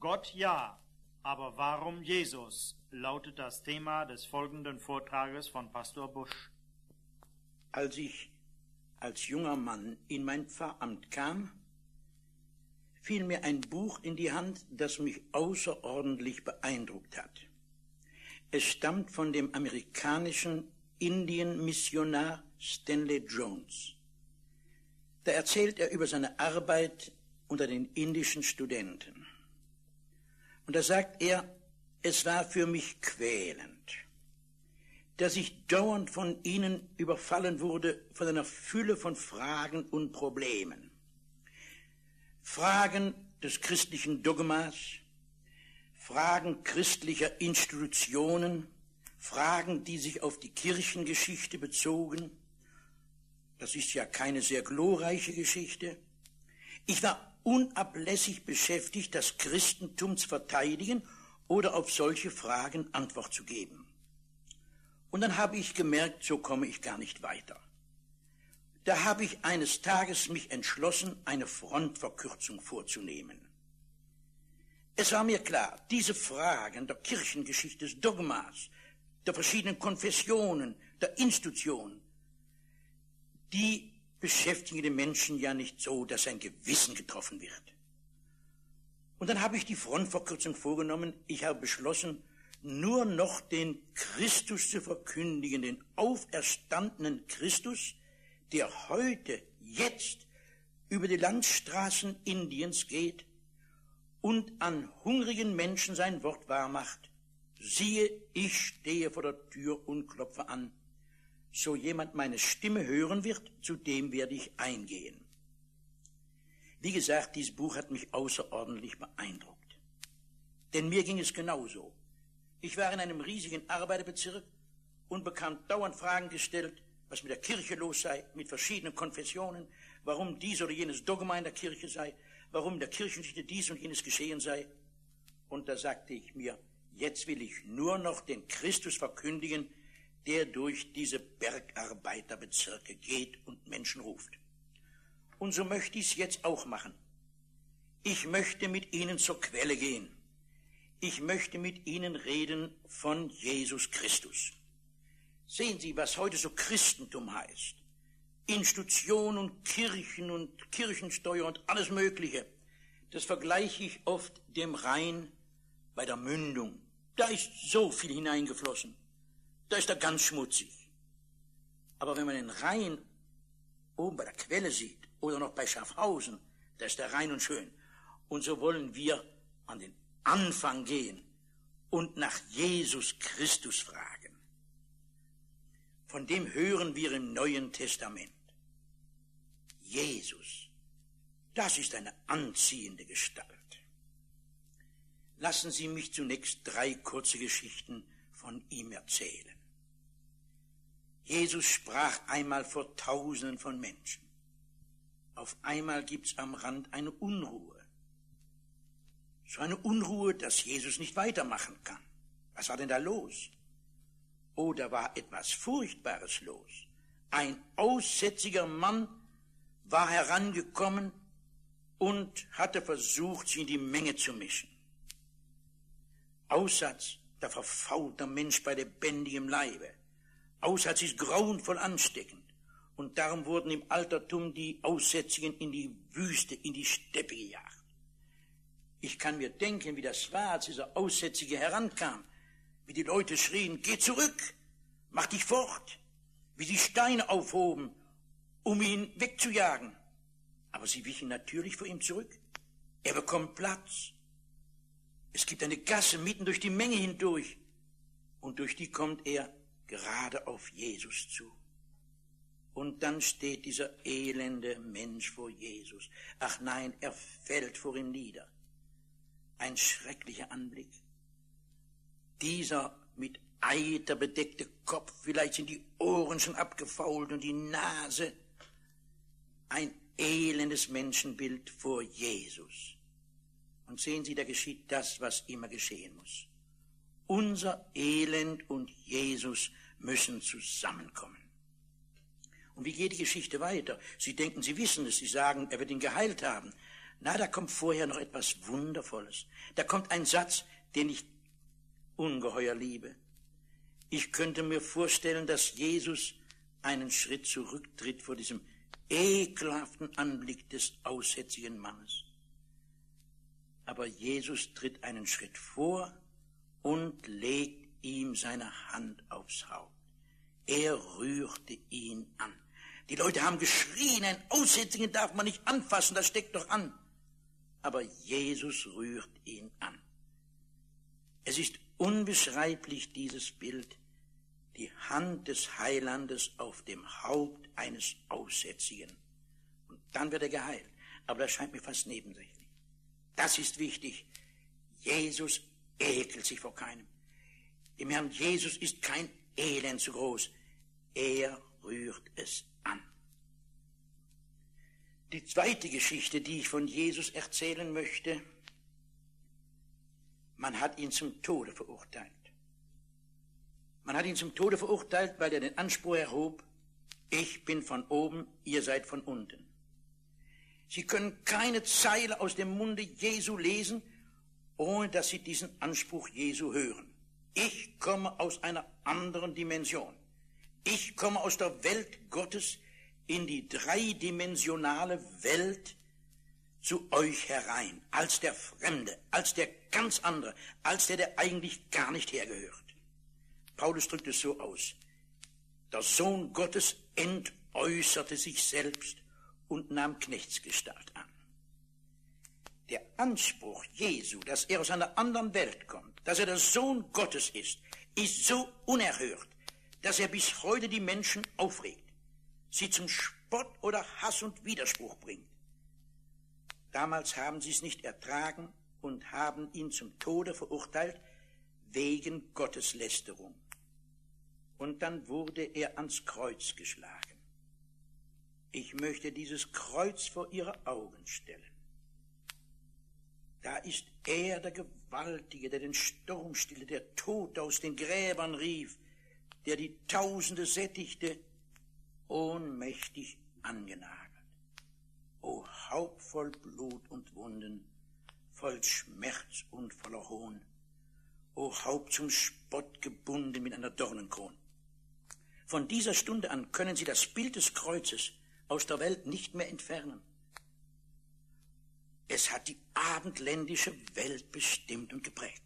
Gott ja, aber warum Jesus, lautet das Thema des folgenden Vortrages von Pastor Busch. Als ich als junger Mann in mein Pfarramt kam, fiel mir ein Buch in die Hand, das mich außerordentlich beeindruckt hat. Es stammt von dem amerikanischen Indienmissionar Stanley Jones. Da erzählt er über seine Arbeit unter den indischen Studenten. Und da sagt er, es war für mich quälend, dass ich dauernd von ihnen überfallen wurde von einer Fülle von Fragen und Problemen. Fragen des christlichen Dogmas, Fragen christlicher Institutionen, Fragen, die sich auf die Kirchengeschichte bezogen. Das ist ja keine sehr glorreiche Geschichte. Ich war unablässig beschäftigt, das Christentum zu verteidigen oder auf solche Fragen Antwort zu geben. Und dann habe ich gemerkt, so komme ich gar nicht weiter. Da habe ich eines Tages mich entschlossen, eine Frontverkürzung vorzunehmen. Es war mir klar, diese Fragen der Kirchengeschichte, des Dogmas, der verschiedenen Konfessionen, der Institutionen, die beschäftigen den Menschen ja nicht so, dass sein Gewissen getroffen wird. Und dann habe ich die Frontverkürzung vorgenommen. Ich habe beschlossen, nur noch den Christus zu verkündigen, den auferstandenen Christus, der heute, jetzt über die Landstraßen Indiens geht und an hungrigen Menschen sein Wort wahrmacht. Siehe, ich stehe vor der Tür und klopfe an. So jemand meine Stimme hören wird, zu dem werde ich eingehen. Wie gesagt, dieses Buch hat mich außerordentlich beeindruckt. Denn mir ging es genauso. Ich war in einem riesigen Arbeiterbezirk und bekam dauernd Fragen gestellt, was mit der Kirche los sei, mit verschiedenen Konfessionen, warum dies oder jenes Dogma in der Kirche sei, warum in der Kirchengeschichte dies und jenes geschehen sei. Und da sagte ich mir, jetzt will ich nur noch den Christus verkündigen, der durch diese Bergarbeiterbezirke geht und Menschen ruft. Und so möchte ich es jetzt auch machen. Ich möchte mit ihnen zur Quelle gehen. Ich möchte mit ihnen reden von Jesus Christus. Sehen Sie, was heute so Christentum heißt. Institutionen und Kirchen und Kirchensteuer und alles Mögliche. Das vergleiche ich oft dem Rhein bei der Mündung. Da ist so viel hineingeflossen. Da ist er ganz schmutzig. Aber wenn man den Rhein oben bei der Quelle sieht oder noch bei Schaffhausen, da ist der rein und schön. Und so wollen wir an den Anfang gehen und nach Jesus Christus fragen. Von dem hören wir im Neuen Testament. Jesus, das ist eine anziehende Gestalt. Lassen Sie mich zunächst 3 kurze Geschichten von ihm erzählen. Jesus sprach einmal vor Tausenden von Menschen. Auf einmal gibt's am Rand eine Unruhe. So eine Unruhe, dass Jesus nicht weitermachen kann. Was war denn da los? Oh, da war etwas Furchtbares los. Ein aussätziger Mann war herangekommen und hatte versucht, sich in die Menge zu mischen. Aussatz, der verfaulter Mensch bei lebendigem Leibe. Aussatz ist grauenvoll ansteckend. Und darum wurden im Altertum die Aussätzigen in die Wüste, in die Steppe gejagt. Ich kann mir denken, wie das war, als dieser Aussätzige herankam, wie die Leute schrien, geh zurück, mach dich fort, wie sie Steine aufhoben, um ihn wegzujagen. Aber sie wichen natürlich vor ihm zurück. Er bekommt Platz. Es gibt eine Gasse mitten durch die Menge hindurch und durch die kommt er gerade auf Jesus zu. Und dann steht dieser elende Mensch vor Jesus. Ach nein, er fällt vor ihm nieder. Ein schrecklicher Anblick. Dieser mit Eiter bedeckte Kopf, vielleicht sind die Ohren schon abgefault und die Nase. Ein elendes Menschenbild vor Jesus. Und sehen Sie, da geschieht das, was immer geschehen muss. Unser Elend und Jesus müssen zusammenkommen. Und wie geht die Geschichte weiter? Sie denken, Sie wissen es, Sie sagen, er wird ihn geheilt haben. Na, da kommt vorher noch etwas Wundervolles. Da kommt ein Satz, den ich ungeheuer liebe. Ich könnte mir vorstellen, dass Jesus einen Schritt zurücktritt vor diesem ekelhaften Anblick des aussätzigen Mannes. Aber Jesus tritt einen Schritt vor und legt ihm seine Hand aufs Haupt. Er rührte ihn an. Die Leute haben geschrien, einen Aussätzigen darf man nicht anfassen, das steckt doch an. Aber Jesus rührt ihn an. Es ist unbeschreiblich, dieses Bild, die Hand des Heilandes auf dem Haupt eines Aussätzigen. Und dann wird er geheilt. Aber das scheint mir fast nebensächlich. Das ist wichtig. Jesus ekelt sich vor keinem. Dem Herrn Jesus ist kein Elend zu groß. Er rührt es an. Die zweite Geschichte, die ich von Jesus erzählen möchte, man hat ihn zum Tode verurteilt. Man hat ihn zum Tode verurteilt, weil er den Anspruch erhob, ich bin von oben, ihr seid von unten. Sie können keine Zeile aus dem Munde Jesu lesen, ohne dass Sie diesen Anspruch Jesu hören. Ich komme aus einer anderen Dimension. Ich komme aus der Welt Gottes in die dreidimensionale Welt zu euch herein, als der Fremde, als der ganz andere, als der eigentlich gar nicht hergehört. Paulus drückt es so aus: Der Sohn Gottes entäußerte sich selbst und nahm Knechtsgestalt an. Der Anspruch Jesu, dass er aus einer anderen Welt kommt, dass er der Sohn Gottes ist so unerhört, dass er bis heute die Menschen aufregt, sie zum Spott oder Hass und Widerspruch bringt. Damals haben sie es nicht ertragen und haben ihn zum Tode verurteilt wegen Gotteslästerung. Und dann wurde er ans Kreuz geschlagen. Ich möchte dieses Kreuz vor Ihre Augen stellen. Da ist er, der Gewaltige, der den Sturm stillte, der Tod aus den Gräbern rief, der die Tausende sättigte, ohnmächtig angenagelt. O Haupt voll Blut und Wunden, voll Schmerz und voller Hohn, o Haupt zum Spott gebunden mit einer Dornenkrone. Von dieser Stunde an können Sie das Bild des Kreuzes aus der Welt nicht mehr entfernen. Es hat die abendländische Welt bestimmt und geprägt.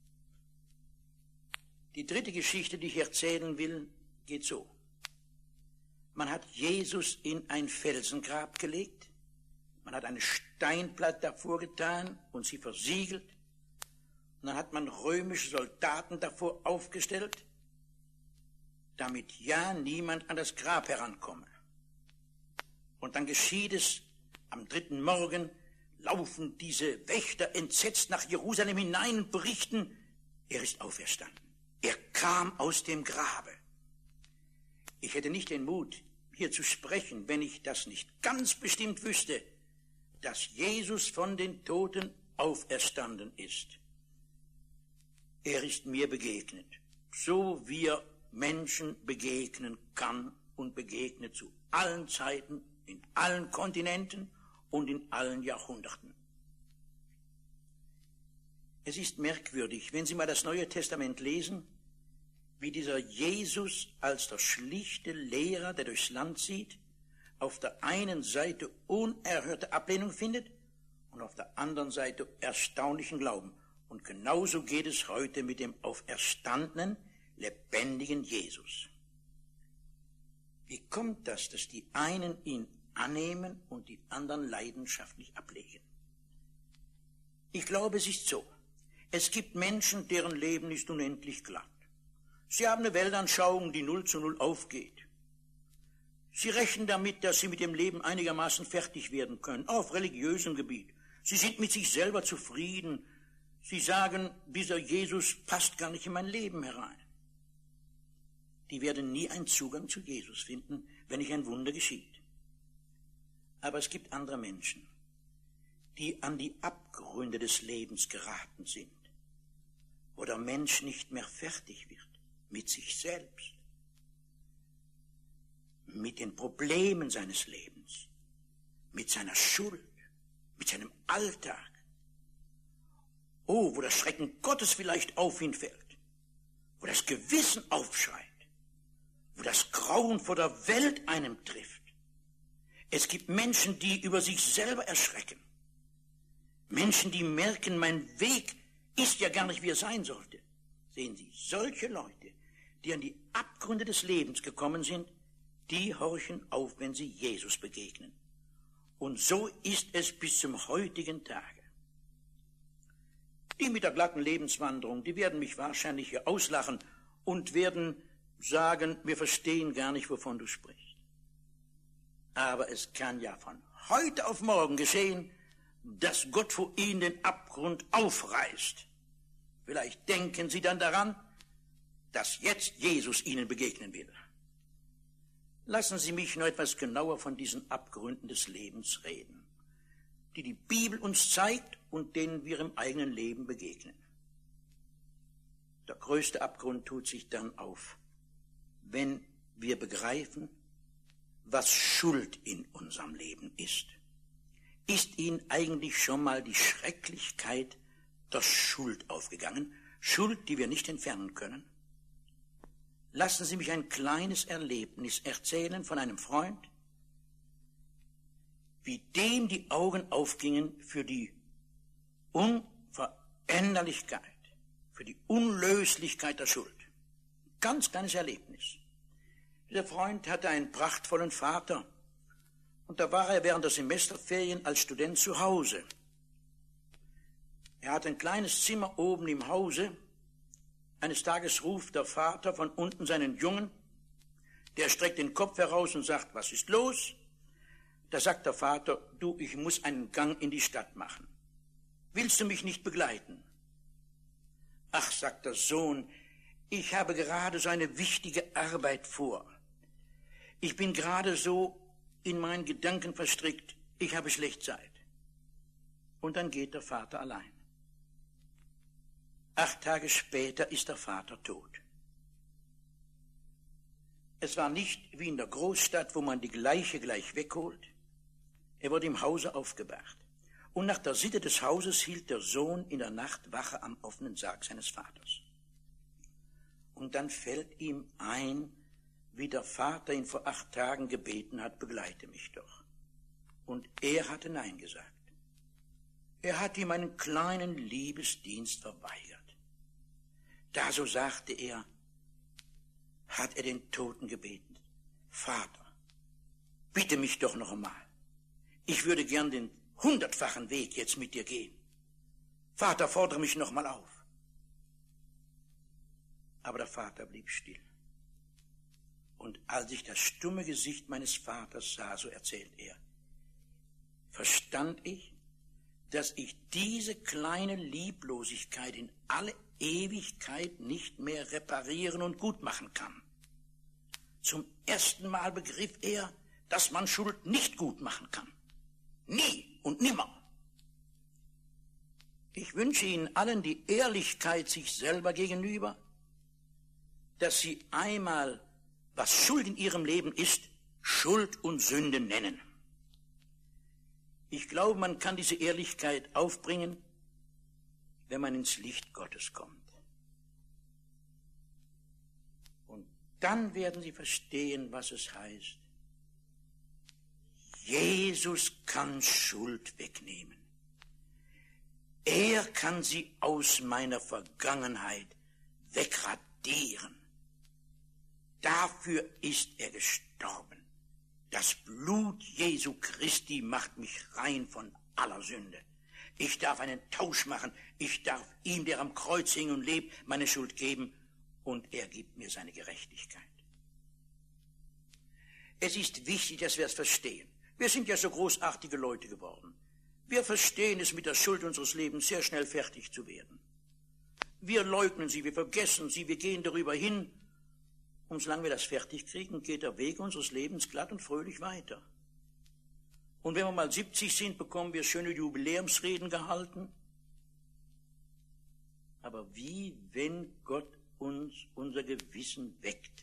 Die dritte Geschichte, die ich erzählen will, geht so. Man hat Jesus in ein Felsengrab gelegt, man hat eine Steinplatte davor getan und sie versiegelt, und dann hat man römische Soldaten davor aufgestellt, damit ja niemand an das Grab herankomme. Und dann geschieht es, am 3. Morgen laufen diese Wächter entsetzt nach Jerusalem hinein und berichten, er ist auferstanden. Er kam aus dem Grabe. Ich hätte nicht den Mut, hier zu sprechen, wenn ich das nicht ganz bestimmt wüsste, dass Jesus von den Toten auferstanden ist. Er ist mir begegnet, so wie er Menschen begegnen kann und begegnet zu allen Zeiten, in allen Kontinenten und in allen Jahrhunderten. Es ist merkwürdig, wenn Sie mal das Neue Testament lesen, wie dieser Jesus als der schlichte Lehrer, der durchs Land zieht, auf der einen Seite unerhörte Ablehnung findet und auf der anderen Seite erstaunlichen Glauben. Und genauso geht es heute mit dem auferstandenen, lebendigen Jesus. Wie kommt das, dass die einen ihn annehmen und die anderen leidenschaftlich ablehnen? Ich glaube, es ist so. Es gibt Menschen, deren Leben ist unendlich glatt. Sie haben eine Weltanschauung, die 0:0 aufgeht. Sie rechnen damit, dass sie mit dem Leben einigermaßen fertig werden können, auch auf religiösem Gebiet. Sie sind mit sich selber zufrieden. Sie sagen, dieser Jesus passt gar nicht in mein Leben herein. Die werden nie einen Zugang zu Jesus finden, wenn nicht ein Wunder geschieht. Aber es gibt andere Menschen, die an die Abgründe des Lebens geraten sind, wo der Mensch nicht mehr fertig wird mit sich selbst, mit den Problemen seines Lebens, mit seiner Schuld, mit seinem Alltag. Oh, wo das Schrecken Gottes vielleicht auf ihn fällt, wo das Gewissen aufschreit, wo das Grauen vor der Welt einem trifft. Es gibt Menschen, die über sich selber erschrecken. Menschen, die merken, mein Weg ist ja gar nicht, wie er sein sollte. Sehen Sie, solche Leute, die an die Abgründe des Lebens gekommen sind, die horchen auf, wenn sie Jesus begegnen. Und so ist es bis zum heutigen Tage. Die mit der glatten Lebenswanderung, die werden mich wahrscheinlich hier auslachen und werden sagen, wir verstehen gar nicht, wovon du sprichst. Aber es kann ja von heute auf morgen geschehen, dass Gott vor ihnen den Abgrund aufreißt. Vielleicht denken sie dann daran, dass jetzt Jesus ihnen begegnen will. Lassen Sie mich noch etwas genauer von diesen Abgründen des Lebens reden, die die Bibel uns zeigt und denen wir im eigenen Leben begegnen. Der größte Abgrund tut sich dann auf, wenn wir begreifen, was Schuld in unserem Leben ist. Ist Ihnen eigentlich schon mal die Schrecklichkeit der Schuld aufgegangen? Schuld, die wir nicht entfernen können? Lassen Sie mich ein kleines Erlebnis erzählen von einem Freund, wie dem die Augen aufgingen für die Unveränderlichkeit, für die Unlöslichkeit der Schuld. Ganz kleines Erlebnis. Dieser Freund hatte einen prachtvollen Vater und da war er während der Semesterferien als Student zu Hause. Er hatte ein kleines Zimmer oben im Hause. Eines Tages ruft der Vater von unten seinen Jungen, der streckt den Kopf heraus und sagt, was ist los? Da sagt der Vater, du, ich muss einen Gang in die Stadt machen. Willst du mich nicht begleiten? Ach, sagt der Sohn, ich habe gerade so eine wichtige Arbeit vor. Ich bin gerade so in meinen Gedanken verstrickt, ich habe schlecht Zeit. Und dann geht der Vater allein. 8 Tage später ist der Vater tot. Es war nicht wie in der Großstadt, wo man die Leiche gleich wegholt. Er wurde im Hause aufgebahrt. Und nach der Sitte des Hauses hielt der Sohn in der Nacht Wache am offenen Sarg seines Vaters. Und dann fällt ihm ein, wie der Vater ihn vor 8 Tagen gebeten hat, begleite mich doch. Und er hatte Nein gesagt. Er hat ihm einen kleinen Liebesdienst verweigert. Da, so sagte er, hat er den Toten gebeten, Vater, bitte mich doch noch einmal. Ich würde gern den 100-fachen Weg jetzt mit dir gehen. Vater, fordere mich noch mal auf. Aber der Vater blieb still. Und als ich das stumme Gesicht meines Vaters sah, so erzählt er, verstand ich, dass ich diese kleine Lieblosigkeit in alle Ewigkeit nicht mehr reparieren und gut machen kann. Zum ersten Mal begriff er, dass man Schuld nicht gut machen kann. Nie und nimmer. Ich wünsche Ihnen allen die Ehrlichkeit sich selber gegenüber, dass Sie einmal, was Schuld in Ihrem Leben ist, Schuld und Sünde nennen. Ich glaube, man kann diese Ehrlichkeit aufbringen, wenn man ins Licht Gottes kommt. Und dann werden Sie verstehen, was es heißt. Jesus kann Schuld wegnehmen. Er kann sie aus meiner Vergangenheit wegradieren. Dafür ist er gestorben. Das Blut Jesu Christi macht mich rein von aller Sünde. Ich darf einen Tausch machen. Ich darf ihm, der am Kreuz hing und lebt, meine Schuld geben. Und er gibt mir seine Gerechtigkeit. Es ist wichtig, dass wir es verstehen. Wir sind ja so großartige Leute geworden. Wir verstehen es, mit der Schuld unseres Lebens sehr schnell fertig zu werden. Wir leugnen sie, wir vergessen sie, wir gehen darüber hin. Und solange wir das fertig kriegen, geht der Weg unseres Lebens glatt und fröhlich weiter. Und wenn wir mal 70 sind, bekommen wir schöne Jubiläumsreden gehalten. Aber wie, wenn Gott uns unser Gewissen weckt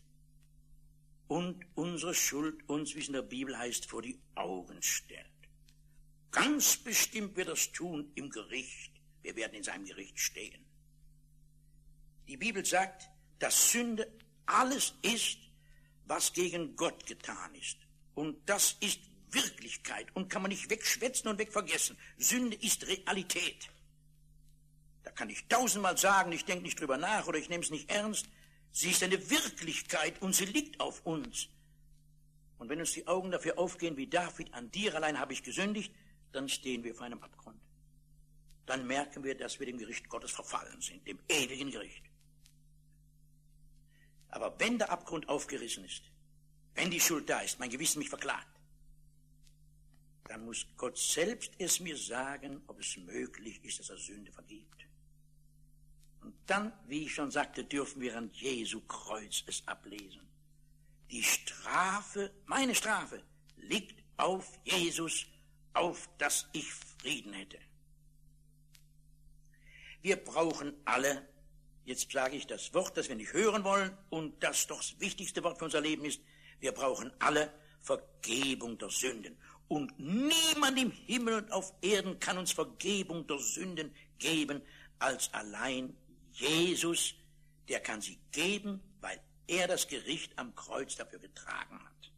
und unsere Schuld uns, wie es in der Bibel heißt, vor die Augen stellt? ganz bestimmt wird er es tun im Gericht. Wir werden in seinem Gericht stehen. Die Bibel sagt, dass Sünde alles ist, was gegen Gott getan ist. Und das ist Wirklichkeit und kann man nicht wegschwätzen und wegvergessen. Sünde ist Realität. Da kann ich tausendmal sagen, ich denke nicht drüber nach oder ich nehme es nicht ernst. Sie ist eine Wirklichkeit und sie liegt auf uns. Und wenn uns die Augen dafür aufgehen wie David, an dir allein habe ich gesündigt, dann stehen wir vor einem Abgrund. Dann merken wir, dass wir dem Gericht Gottes verfallen sind, dem ewigen Gericht. Aber wenn der Abgrund aufgerissen ist, wenn die Schuld da ist, mein Gewissen mich verklagt, dann muss Gott selbst es mir sagen, ob es möglich ist, dass er Sünde vergibt. Und dann, wie ich schon sagte, dürfen wir an Jesu Kreuz es ablesen. Die Strafe, meine Strafe, liegt auf Jesus, auf dass ich Frieden hätte. Wir brauchen alle, jetzt sage ich das Wort, das wir nicht hören wollen und das doch das wichtigste Wort für unser Leben ist, wir brauchen alle Vergebung der Sünden. Und niemand im Himmel und auf Erden kann uns Vergebung der Sünden geben, als allein Jesus, der kann sie geben, weil er das Gericht am Kreuz dafür getragen hat.